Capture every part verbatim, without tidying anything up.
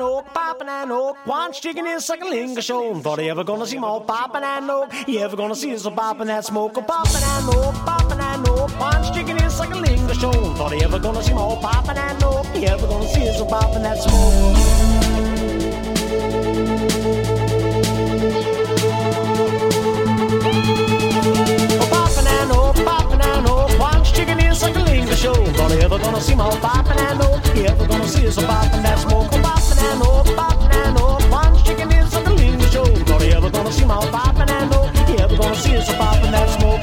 oak, popping and oak. One chicken is like a linger show. Thought you ever gonna see more popping and oak. You ever gonna see us popping that smoke? Popping and oak, popping and oak. One chicken is like a linger show. Thought you ever gonna see more popping and oak. You ever gonna see us popping that smoke? Popping and oak, popping and oak. One chicken is like a linger show. Thought you ever gonna see more popping and oak. You ever gonna see us popping that smoke? Popping and oak, popping and oak. One chicken is like a linger show. Thought you ever gonna see more popping and oak. You ever gonna see us popping that smoke?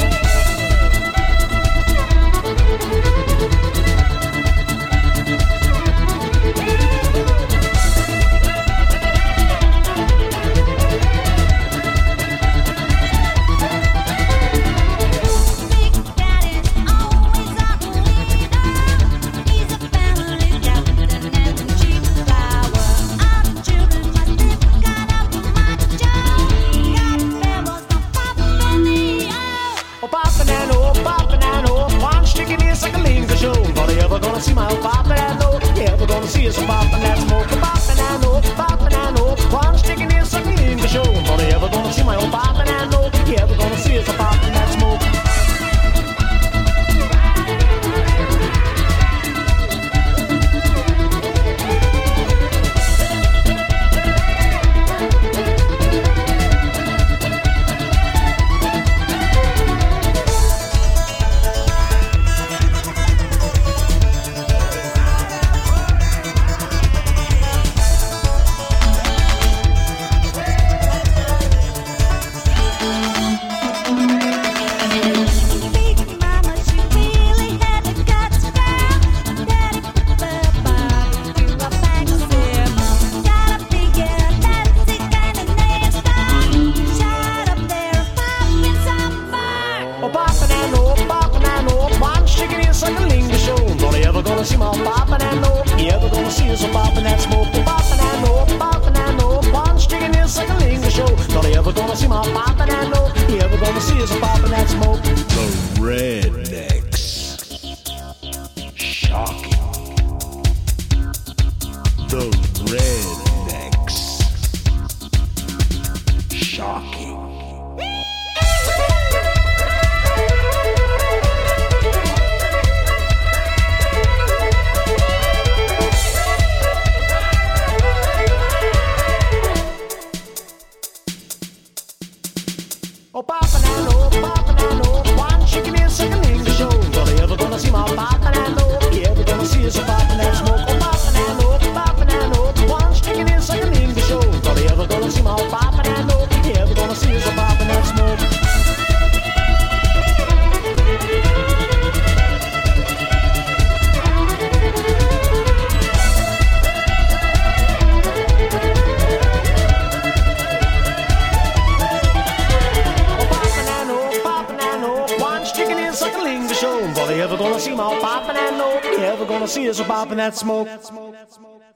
See my poppin' and oak, you ever gonna see us poppin' that smoke? Poppin' and oak, poppin' and oak. One sticking in sucking in the show. But you ever gonna see my old poppin' and oak? You ever gonna see us poppin' that smoke? See my poppin' and oak, you ever gonna see us poppin' that smoke? Poppin' and oak, poppin' and oak. One chicken is like a linger show. Thought you ever gonna see my poppin' and oak, you ever gonna see us poppin' that smoke? The Rednecks. Shocking. The Rednecks. Shocking. Oh, poppin' and oak, poppin' and oak. One chicken is like a linger show. Thought you ever gonna see my poppin' and oak? You ever gonna see us poppin' that smoke? Oh, poppin' and oak, poppin' and oak. One chicken is like a linger show. Thought you ever gonna see my poppin' and oak? You ever gonna see us poppin' that smoke? But you ever gonna see my poppin' and oak? You ever gonna see us poppin' that smoke?